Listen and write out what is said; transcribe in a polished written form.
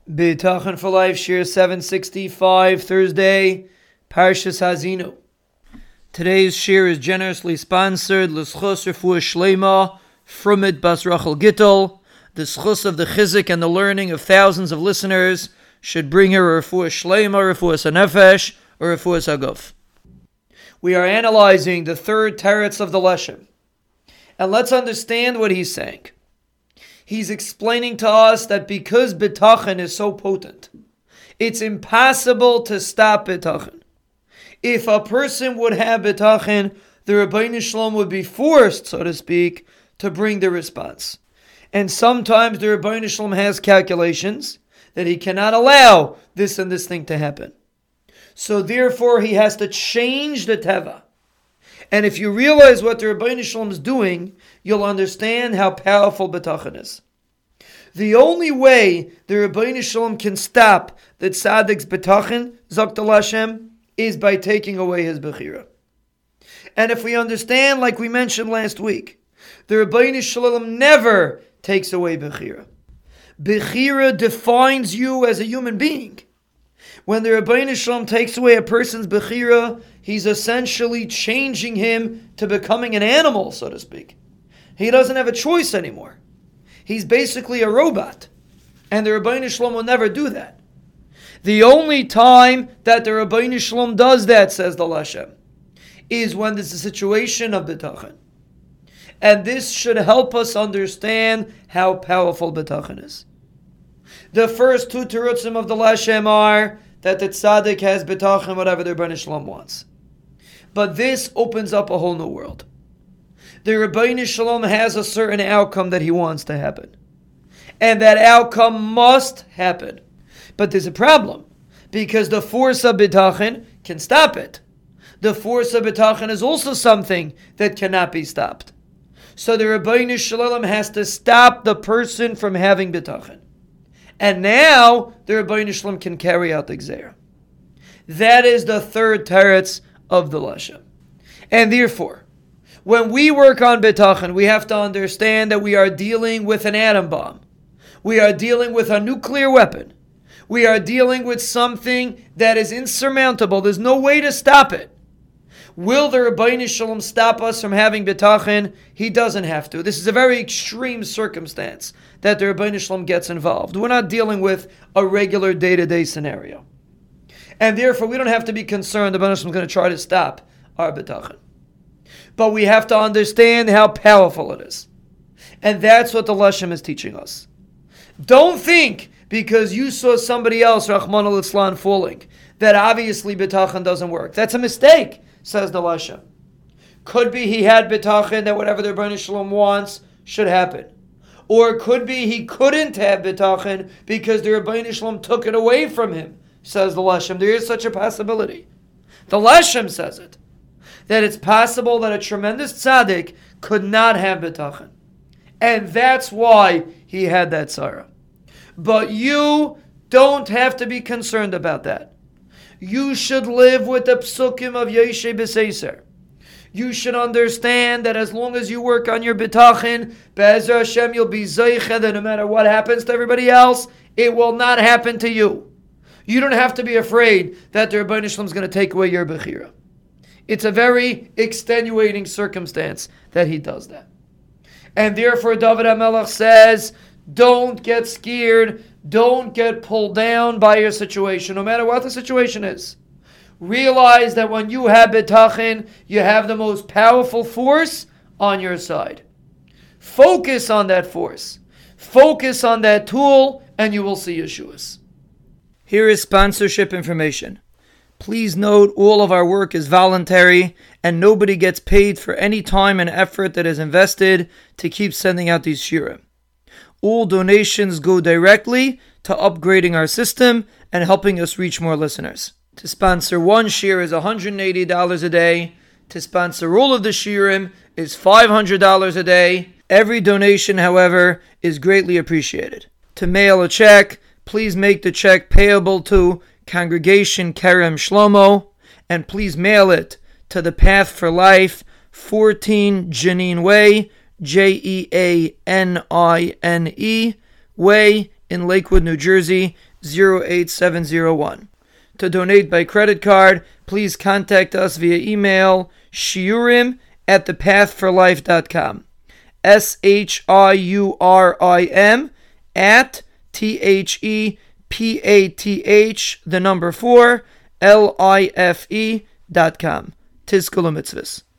B'tachon for Life, Shir 765, Thursday, Parshas Hazinu. Today's shir is generously sponsored, L'schus Refuah Shlema, Frumit Bas Rachel Gittel. The schus of the chizik and the learning of thousands of listeners should bring her a Refuah Shlema, Refuah Sanefesh, or Refuah Saguf. We are analyzing the third teretz of the Leshem. And let's understand what he's saying. He's explaining to us that because bitachon is so potent, it's impossible to stop bitachon. If a person would have bitachon, the Rabbeinu Shalom would be forced, so to speak, to bring the response. And sometimes the Rabbeinu Shalom has calculations that he cannot allow this and this thing to happen. So therefore he has to change the teva. And if you realize what the Rabbeinu Shalom is doing, you'll understand how powerful bitachon is. The only way the Rabbeinu Shalom can stop the tzaddik's bitachon, Zakta Hashem, is by taking away his bechira. And if we understand, like we mentioned last week, the Rabbeinu Shalom never takes away bechira. Bechira defines you as a human being. When the Rabbeinu Shalom takes away a person's bechira, he's essentially changing him to becoming an animal, so to speak. He doesn't have a choice anymore. He's basically a robot. And the Rabbeinu Shalom will never do that. The only time that the Rabbeinu Shalom does that, says the Leshem, is when there's a situation of bitachon. And this should help us understand how powerful bitachon is. The first two terutzim of the Leshem are that the tzaddik has bitachon, whatever the Rabbeinu Shalom wants. But this opens up a whole new world. The Rabbeinu Shalom has a certain outcome that he wants to happen. And that outcome must happen. But there's a problem, because the force of bitachon can stop it. The force of bitachon is also something that cannot be stopped. So the Rabbeinu Shalom has to stop the person from having bitachon. And now the Rabbeinu Shalom can carry out the gzeira. That is the third teretz of the Leshem. And therefore, when we work on bitachon, we have to understand that we are dealing with an atom bomb. We are dealing with a nuclear weapon. We are dealing with something that is insurmountable. There's no way to stop it. Will the Rabbeinu Shalom stop us from having bitachon? He doesn't have to. This is a very extreme circumstance that the Rabbeinu Shalom gets involved. We're not dealing with a regular day-to-day scenario. And therefore, we don't have to be concerned the Rabbeinu Shalom is going to try to stop our bitachon. But we have to understand how powerful it is. And that's what the Leshem is teaching us. Don't think, because you saw somebody else, Rahman al-Islam, falling, that obviously bitachon doesn't work. That's a mistake, says the Leshem. Could be he had bitachon that whatever the Rabbeinu Shalom wants should happen. Or it could be he couldn't have bitachon because the Rabbeinu Shalom took it away from him, says the Leshem. There is such a possibility. The Leshem says it, that it's possible that a tremendous tzaddik could not have bitachon. And that's why he had that tzara. But you don't have to be concerned about that. You should live with the psukim of Yeshe B'Seiser. You should understand that as long as you work on your bitachon, Be'ezra Hashem, you'll be zeicha, that no matter what happens to everybody else, it will not happen to you. You don't have to be afraid that the Rabbeinu Shalom is going to take away your bechira. It's a very extenuating circumstance that he does that. And therefore David HaMelech says, don't get scared. Don't get pulled down by your situation, no matter what the situation is. Realize that when you have bitachon, you have the most powerful force on your side. Focus on that force. Focus on that tool, and you will see Yeshuas. Here is sponsorship information. Please note all of our work is voluntary, and nobody gets paid for any time and effort that is invested to keep sending out these shirim. All donations go directly to upgrading our system and helping us reach more listeners. To sponsor one shir is $180 a day. To sponsor all of the shirim is $500 a day. Every donation, however, is greatly appreciated. To mail a check, please make the check payable to Congregation Kerem Shlomo, and please mail it to the Path for Life, 14 Janine Way, Jeanine Way in Lakewood, New Jersey, 08701. To donate by credit card, please contact us via email shiurim@thepathforlife.com. SHIURIM at THEPATH 4 LIFE.com. Tizkul Mitzvahs.